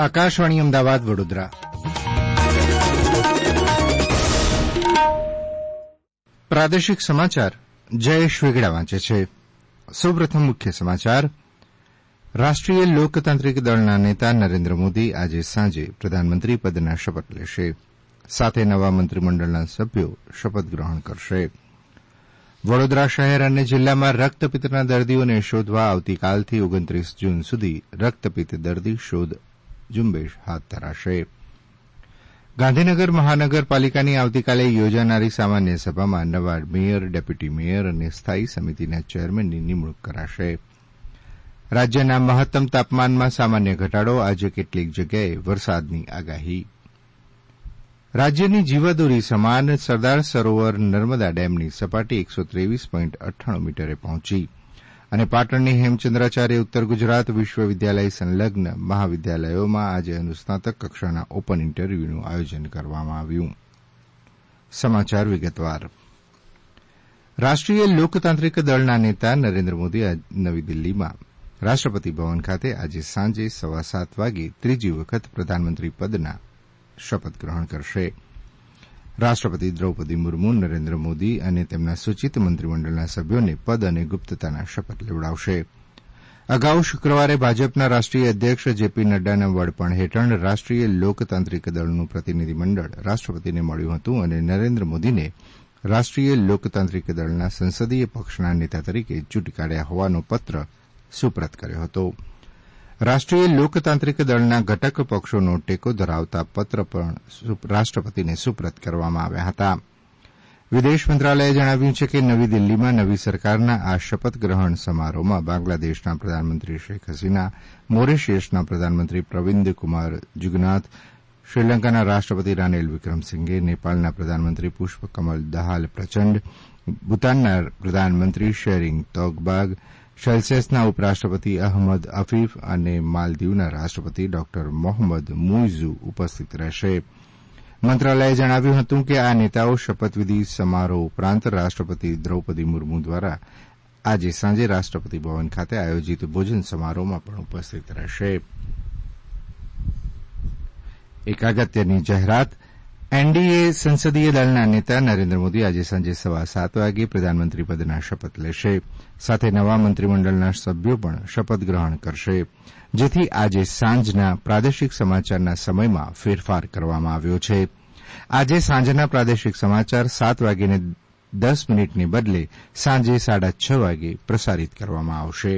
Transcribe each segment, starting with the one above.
આકાશવાણી અમદાવાદ વડોદરા. પ્રાદેશિક સમાચાર જયેશ વેગડા વાંચે છે. સૌપ્રથમ મુખ્ય સમાચાર. રાષ્ટ્રીય લોકતાંત્રિક દળના નેતા નરેન્દ્ર મોદી આજે સાંજે પ્રધાનમંત્રી પદના શપથ લેશે. સાથે નવા મંત્રીમંડળના સભ્યો શપથ ગ્રહણ કરશે. વડોદરા શહેર અને જિલ્લામાં રક્તપિત્તના દર્દીઓને શોધવા આવતીકાલથી 29 જૂન સુધી રક્તપિત્ત દર્દી શોધ ઝુંબેશ હાથ ધરાશે. ગાંધીનગર મહાનગરપાલિકાની આવતીકાલે યોજાનારી સામાન્ય સભામાં નવા મેયર, ડેપ્યુટી મેયર અને સ્થાયી સમિતિના ચેરમેનની નિમણૂક કરાશે. રાજ્યના મહત્તમ તાપમાનમાં સામાન્ય ઘટાડો, આજે કેટલીક જગ્યાએ વરસાદની આગાહી. રાજ્યની જીવાદોરી સમાન સરદાર સરોવર નર્મદા ડેમની સપાટી 123.98 મીટરે પહોંચી અને પાટણની હેમચંદ્રાચાર્ય ઉત્તર ગુજરાત વિશ્વવિદ્યાલય સંલગ્ન મહાવિદ્યાલયોમાં આજે અનુસ્નાતક કક્ષાના ઓપન ઇન્ટરવ્યુનું આયોજન કરવામાં આવ્યું. સમાચાર વિગતવાર. રાષ્ટ્રીય લોકતાંત્રિક દળના નેતા નરેન્દ્ર મોદી નવી દિલ્હીમાં રાષ્ટ્રપતિ ભવન ખાતે આજે સાંજે 7:15 વાગે ત્રીજી વખત પ્રધાનમંત્રી પદના શપથ ગ્રહણ કરશે. રાષ્ટ્રપતિ દ્રૌપદી મુર્મુ નરેન્દ્ર મોદી અને તેમના સૂચિત મંત્રીમંડળના સભ્યોને પદ અને ગુપ્તતાના શપથ લેવડાવશે. અગાઉ શુક્રવારે ભાજપના રાષ્ટ્રીય અધ્યક્ષ જેપી નડ્ડાના વડપણ હેઠળ રાષ્ટ્રીય લોકતાંત્રિક દળનું પ્રતિનિધિમંડળ રાષ્ટ્રપતિને મળ્યું હતું અને નરેન્દ્ર મોદીને રાષ્ટ્રીય લોકતાંત્રિક દળના સંસદીય પક્ષના નેતા તરીકે ચૂંટી કાઢ્યા હોવાનો પત્ર સુપ્રત કર્યો હતો. રાષ્ટ્રીય લોકતાંત્રિક દળના ઘટક પક્ષોનો ટેકો ધરાવતા પત્ર પણ રાષ્ટ્રપતિને સુપ્રત કરવામાં આવ્યા હતા. વિદેશ મંત્રાલયે જણાવ્યું છે કે નવી દિલ્હીમાં નવી સરકારના આ શપથ ગ્રહણ સમારોહમાં બાંગ્લાદેશના પ્રધાનમંત્રી શેખ હસીના, મોરેશિયસના પ્રધાનમંત્રી પ્રવિન્દ કુમાર જુગનાથ, શ્રીલંકાના રાષ્ટ્રપતિ રાનિલ વિક્રમસિંઘે, નેપાળના પ્રધાનમંત્રી પુષ્પ કમલ દહાલ પ્રચંડ, ભૂતાનના પ્રધાનમંત્રી શેરિંગ તોગબાગ, સેલ્સિયસના ઉપરાષ્ટ્રપતિ અહમદ અફીફ અને માલદીવના રાષ્ટ્રપતિ ડોક્ટર મોહમ્મદ મુઇઝુ ઉપસ્થિત રહેશે. મંત્રાલયે જણાવ્યું હતું કે આ નેતાઓ શપથવિધિ સમારોહ ઉપરાંત રાષ્ટ્રપતિ દ્રૌપદી મુર્મુ દ્વારા આજે સાંજે રાષ્ટ્રપતિ ભવન ખાતે આયોજિત ભોજન સમારોહમાં પણ ઉપસ્થિત રહેશે. એક અગત્યની જાહેરાત. એનડીએ સંસદીય દળના નેતા નરેન્દ્ર મોદી આજે સાંજે 7:15 વાગે પ્રધાનમંત્રી પદના શપથ લેશે. સાથે નવા મંત્રીમંડળના સભ્યો પણ શપથ ગ્રહણ કરશે, જેથી આજે સાંજના પ્રાદેશિક સમાચારના સમયમાં ફેરફાર કરવામાં આવ્યો છે. આજે સાંજના પ્રાદેશિક સમાચાર 7:10 બદલે સાંજે 6:30 વાગે પ્રસારિત કરવામાં આવશે.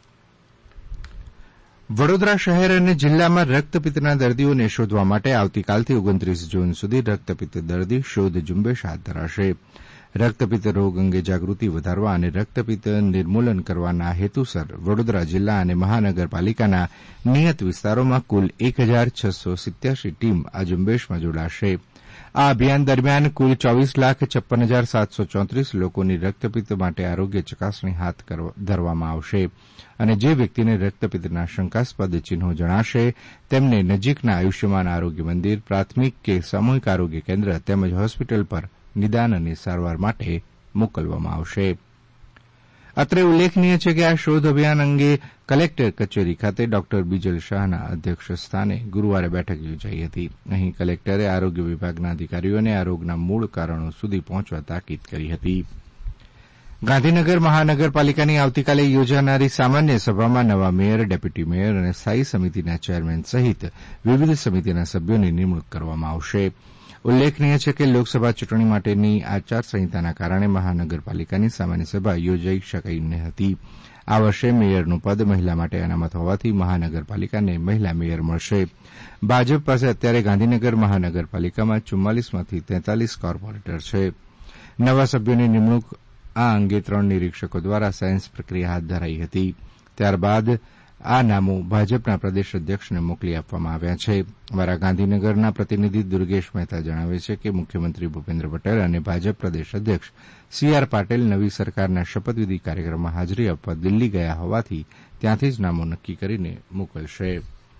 વડોદરા શહેર અને જિલ્લામાં રક્તપિત્તના દર્દીઓને શોધવા માટે આવતીકાલથી 29 જૂન સુધી રક્તપિત્ત દર્દી શોધ ઝુંબેશ હાથ ધરાશે. રક્તપિત્ત રોગ અંગે જાગૃતિ વધારવા અને રક્તપિત્ત નિર્મૂલન કરવાના હેતુસર વડોદરા જિલ્લા અને મહાનગરપાલિકાના નિયત વિસ્તારોમાં કુલ 1,687 ટીમ આ ઝુંબેશમાં જોડાશે. આ અભિયાન દરમિયાન કુલ 24,56,734 લોકોની રક્તપિત્ત માટે આરોગ્ય ચકાસણી હાથ ધરવામાં આવશે અને જે વ્યક્તિને રક્તપિત્તના શંકાસ્પદ ચિહ્નો જણાશે તેમને નજીકના આયુષ્યમાન આરોગ્ય મંદિર, પ્રાથમિક કે સામૂહિક આરોગ્ય કેન્દ્ર તેમજ હોસ્પિટલ પર નિદાન અને સારવાર માટે મોકલવામાં આવશે. અત્રે ઉલ્લેખનીય છે કે આ શોધ અભિયાન અંગે કલેક્ટર કચેરી ખાતે ડોક્ટર બીજલ શાહના અધ્યક્ષસ્થાને ગુરૂવારે બેઠક યોજાઈ હતી. અહીં કલેક્ટરે આરોગ્ય વિભાગના અધિકારીઓને આ રોગના મૂળ કારણો સુધી પહોંચવા તાકીદ કરી હતી. ગાંધીનગર મહાનગરપાલિકાની આવતીકાલે યોજાનારી સામાન્ય સભામાં નવા મેયર, ડેપ્યુટી મેયર અને સ્થાયી સમિતિના ચેરમેન સહિત વિવિધ સમિતિના સભ્યોની નિમણૂક કરવામાં આવશે. ઉલ્લેખનીય છે કે લોકસભા ચૂંટણી માટેની આચારસંહિતાના કારણે મહાનગરપાલિકાની સામાન્ય સભા યોજાઈ શકી ન હતી. આ વર્ષે મેયરનું પદ મહિલા માટે અનામત હોવાથી મહાનગરપાલિકાને મહિલા મેયર મળશે. ભાજપ પાસે અત્યારે ગાંધીનગર મહાનગરપાલિકામાં 44માંથી 43 કોર્પોરેટર છે. નવા સભ્યોની નિમણૂક આ અંગે 3 નિરીક્ષકો દ્વારા સાયન્સ પ્રક્રિયા હાથ ધરાઈ હતી. ત્યારબાદ આ નામો ભાજપના પ્રદેશ અધ્યક્ષને મોકલી આપવામાં આવ્યા છે. અમારા ગાંધીનગરના પ્રતિનિધિ દુર્ગેશ મહેતા જણાવે છે કે મુખ્યમંત્રી ભૂપેન્દ્ર પટેલ અને ભાજપ પ્રદેશ અધ્યક્ષ સી.આર. પાટીલ નવી સરકારના શપથવિધિ કાર્યક્રમમાં હાજરી આપવા દિલ્હી ગયા હોવાથી ત્યાંથી જ નામો નક્કી કરીને મોકલશે.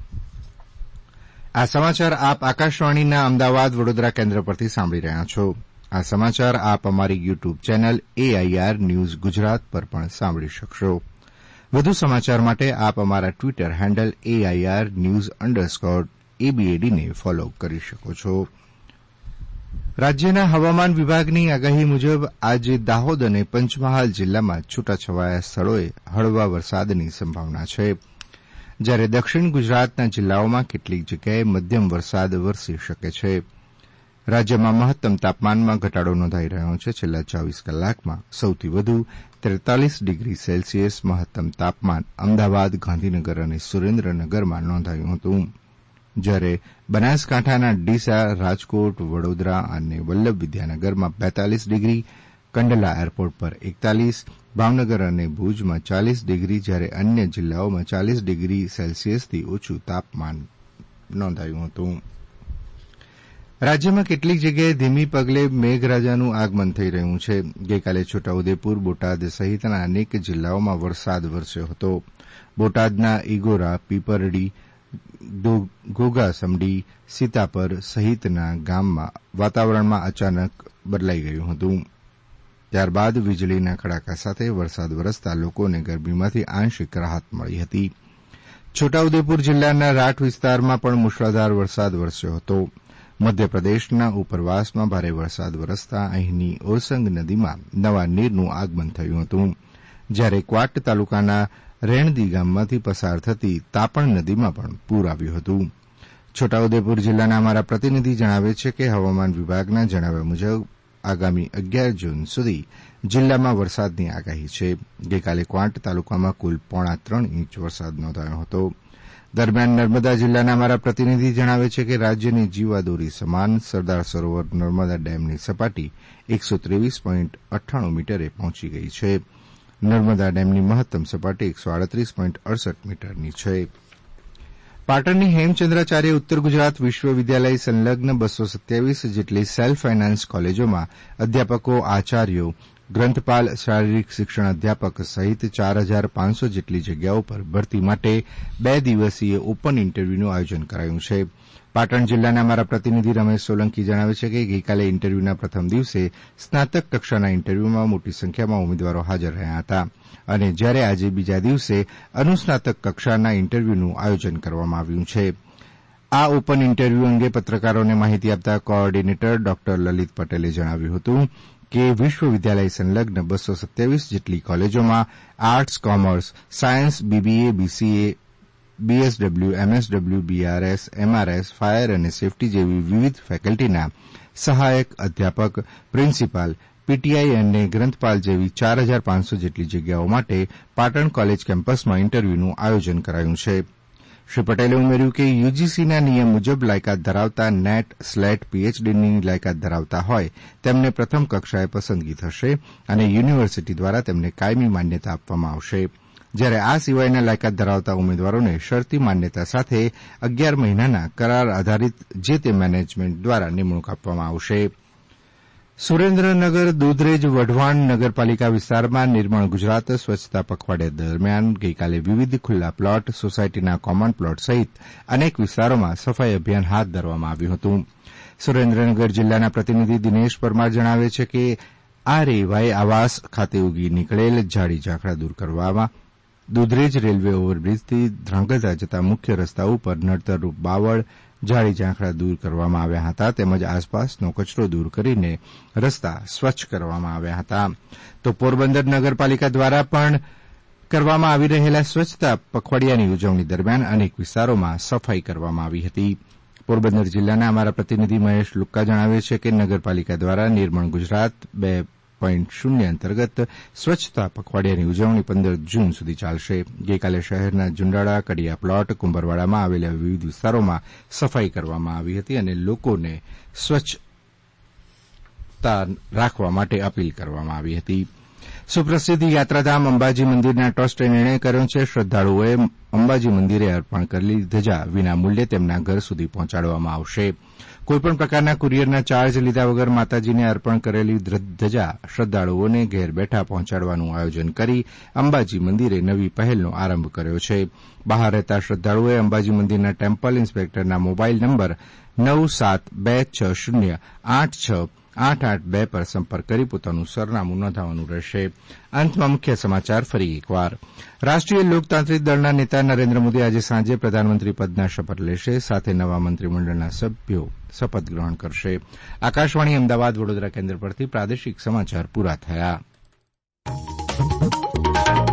આ સમાચાર આપ આકાશવાણીના અમદાવાદ વડોદરા કેન્દ્ર પરથી સાંભળી રહ્યા છો. આ સમાચાર આપ અમારી YouTube channel AIR news Gujarat પર પણ સાંભળી શકશો. વધુ સમાચાર માટે આપ અમારા ટ્વીટર હેન્ડલ AIR_News_ABADને ફોલો કરી શકો છો. રાજ્યના હવામાન વિભાગની આગાહી મુજબ આજે દાહોદ અને પંચમહાલ જિલ્લામાં છૂટાછવાયા સ્થળોએ હળવા વરસાદની સંભાવના છે, જ્યારે દક્ષિણ ગુજરાતના જિલ્લાઓમાં કેટલીક જગ્યાએ મધ્યમ વરસાદ વરસી શકે છે. રાજ્યમાં મહત્તમ તાપમાનમાં ઘટાડો નોંધાઈ રહ્યો છે. છેલ્લા 24 કલાકમાં સૌથી વધુ 43 ડિગ્રી સેલ્સિયસ મહત્તમ તાપમાન અમદાવાદ, ગાંધીનગર અને સુરેન્દ્રનગરમાં નોંધાયું હતું, જ્યારે બનાસકાંઠાના ડીસા, રાજકોટ, વડોદરા અને વલ્લભ વિદ્યાનગરમાં 42 ડિગ્રી, કંડલા એરપોર્ટ પર 41, ભાવનગર અને ભુજમાં 40 ડિગ્રી, જ્યારે અન્ય જિલ્લાઓમાં 40 ડિગ્રી સેલ્સિયસથી ઓછું તાપમાન નોંધાયું હતું. રાજ્યમાં કેટલીક જગ્યાએ ધીમી પગલે મેઘરાજાનું આગમન થઈ રહ્યું છે. ગઈકાલે છોટાઉદેપુર, બોટાદ સહિતના અનેક જિલ્લાઓમાં વરસાદ વરસ્યો હતો. બોટાદના ઇગોરા, પીપરડી, ઘોઘાસમડી, સીતાપર સહિતના ગામમાં વાતાવરણમાં અચાનક બદલાઈ ગયું હતું. ત્યારબાદ વીજળીના કડાકા સાથે વરસાદ વરસતા લોકોને ગરમીમાંથી આંશિક રાહત મળી હતી. છોટાઉદેપુર જિલ્લાના રાઠ વિસ્તારમાં પણ મુશળધાર વરસાદ વરસ્યો હતો. મધ્યપ્રદેશના ઉપરવાસમાં ભારે વરસાદ વરસતા અહીંની ઓરસંગ નદીમાં નવા નીરનું આગમન થયું હતું, જ્યારે ક્વાંટ તાલુકાના રેણદી ગામમાંથી પસાર થતી તાપણ નદીમાં પણ પૂર આવ્યું હતું. છોટાઉદેપુર જિલ્લાના અમારા પ્રતિનિધિ જણાવે છે કે હવામાન વિભાગના જણાવ્યા મુજબ આગામી 11 જૂન સુધી જિલ્લામાં વરસાદની આગાહી છે. ગઈકાલે ક્વાંટ તાલુકામાં કુલ 3.5 ઇંચ વરસાદ નોંધાયો હતો. દરમિયાન નર્મદા જિલ્લાના અમારા પ્રતિનિધિ જણાવે છે કે રાજ્યની જીવાદોરી સમાન સરદાર સરોવર નર્મદા ડેમની સપાટી 123.98 મીટરે પહોંચી ગઈ છે. નર્મદા ડેમની મહત્તમ સપાટી 138.68 મીટરની છે. પાટણની હેમચંદ્રાચાર્ય ઉત્તર ગુજરાત વિશ્વવિદ્યાલય સંલગ્ન 227 જેટલી સેલ્ફ ફાઇનાન્સ કોલેજોમાં અધ્યાપકો, આચાર્યો, ગ્રંથપાલ, શારીરિક શિક્ષણ અધ્યાપક સહિત 4500 જેટલી જગ્યાઓ પર ભરતી માટે 2 દિવસીય ઓપન ઇન્ટરવ્યુનું આયોજન કરાયું છે. પાટણ જિલ્લાના અમારા પ્રતિનિધિ રમેશ સોલંકી જણાવે છે કે ગઈકાલે ઇન્ટરવ્યુના પ્રથમ દિવસે સ્નાતક કક્ષાના ઇન્ટરવ્યુમાં મોટી સંખ્યામાં ઉમેદવારો હાજર રહ્યા હતા, અને જ્યારે આજે બીજા દિવસે અનુસ્નાતક કક્ષાના ઇન્ટરવ્યુનું આયોજન કરવામાં આવ્યું છે. આ ઓપન ઇન્ટરવ્યુ અંગે પત્રકારોને માહિતી આપતા કોઓર્ડિનેટર ડોક્ટર લલિત પટેલે જણાવ્યું હતું કે વિશ્વવિદ્યાલય સંલગ્ન 227 જેટલી કોલેજોમાં arts, commerce, science, BBA, BCA, BSW, MSW, BRS, MRS, fire અને સેફટી જેવી વિવિધ ફેકલ્ટીના સહાયક અધ્યાપક, પ્રિન્સિપાલ, પીટીઆઈ અને ગ્રંથપાલ જેવી 4500 જેટલી જગ્યાઓ માટે પાટણ કોલેજ કેમ્પસમાં ઇન્ટરવ્યુનું આયોજન કરાયું છે. શ્રી પટેલે ઉમેર્યું કે યુજીસીના નિયમ મુજબ લાયકાત ધરાવતા નેટ, સ્લેટ, પીએચડીની લાયકાત ધરાવતા હોય તેમને પ્રથમ કક્ષાએ પસંદગી થશે અને યુનિવર્સિટી દ્વારા તેમને કાયમી માન્યતા આપવામાં આવશે, જ્યારે આ સિવાયના લાયકાત ધરાવતા ઉમેદવારોને શરતી માન્યતા સાથે 11 મહિનાના કરાર આધારિત જે તે મેનેજમેન્ટ દ્વારા નિમણૂક આપવામાં આવશે. સુરેન્દ્રનગર, દૂધરેજ, વઢવાણ નગરપાલિકા વિસ્તારમાં નિર્મળ ગુજરાત સ્વચ્છતા પખવાડિયા દરમિયાન ગઈકાલે વિવિધ ખુલ્લા પ્લોટ, સોસાયટીના કોમન પ્લોટ સહિત અનેક વિસ્તારોમાં સફાઈ અભિયાન હાથ ધરવામાં આવ્યું હતું. સુરેન્દ્રનગર જિલ્લાના પ્રતિનિધિ દિનેશ પરમાર જણાવે છે કે આ રેવાઈ આવાસ ખાતે ઉગી નીકળેલ ઝાડી ઝાંખરા દૂર કરવામાં, દૂધરેજ રેલવે ઓવરબ્રીજથી ધ્રાંગધ્રા જતા મુખ્ય રસ્તા ઉપર નડતરરૂપ બાવળ, ઝાડી ઝાંખરા દૂર કરવામાં આવ્યા હતા, તેમજ આસપાસનો કચરો દૂર કરીને રસ્તા સ્વચ્છ કરવામાં આવ્યા હતા. તો પોરબંદર નગરપાલિકા દ્વારા પણ કરવામાં આવી રહેલા સ્વચ્છતા પખવાડિયાની ઉજવણી દરમિયાન અનેક વિસ્તારોમાં સફાઈ કરવામાં આવી હતી. પોરબંદર જિલ્લાના અમારા પ્રતિનિધિ મહેશ લુક્કા જણાવે છે કે નગરપાલિકા દ્વારા નિર્મળ ગુજરાત 2.0 અંતર્ગત સ્વચ્છતા પખવાડિયાની ઉજવણી 15 જૂન સુધી ચાલશે. ગઈકાલે શહેરના જુંડાળા, કડિયા પ્લોટ, કુંભરવાડામાં આવેલા વિવિધ વિસ્તારોમાં સફાઈ કરવામાં આવી હતી અને લોકોને સ્વચ્છતા રાખવા માટે અપીલ કરવામાં આવી હતી. સુપ્રસિદ્ધ યાત્રાધામ અંબાજી મંદિરના ટ્રસ્ટે નિર્ણય કર્યો છે શ્રદ્ધાળુઓએ અંબાજી મંદિરે અર્પણ કરેલી ધજા વિના મૂલ્યે તેમના ઘર સુધી પહોંચાડવામાં આવશે. કોઈપણ પ્રકારના કુરિયરના ચાર્જ લીધા વગર માતાજીને અર્પણ કરેલી ધજા શ્રદ્ધાળુઓને ઘેર બેઠા પહોંચાડવાનું આયોજન કરી અંબાજી મંદિરે નવી પહેલનો આરંભ કર્યો છે. બહાર રહેતા શ્રદ્ધાળુઓએ અંબાજી મંદિરના ટેમ્પલ ઇન્સ્પેક્ટરના મોબાઇલ નંબર 9726086868 882 પર સંપર્ક કરી પોતાનું સરનામું નોંધાવવાનું રહેશે. અંતમાં મુખ્ય સમાચાર ફરી એકવાર. રાષ્ટ્રીય લોકતાંત્રિક દળના નેતા નરેન્દ્ર મોદી આજે સાંજે પ્રધાનમંત્રી પદના શપથ લેશે. સાથે નવા મંત્રીમંડળના સભ્યો શપથ ગ્રહણ કરશે. આકાશવાણી અમદાવાદ વડોદરા કેન્દ્ર પરથી પ્રાદેશિક સમાચાર પૂરા થયા.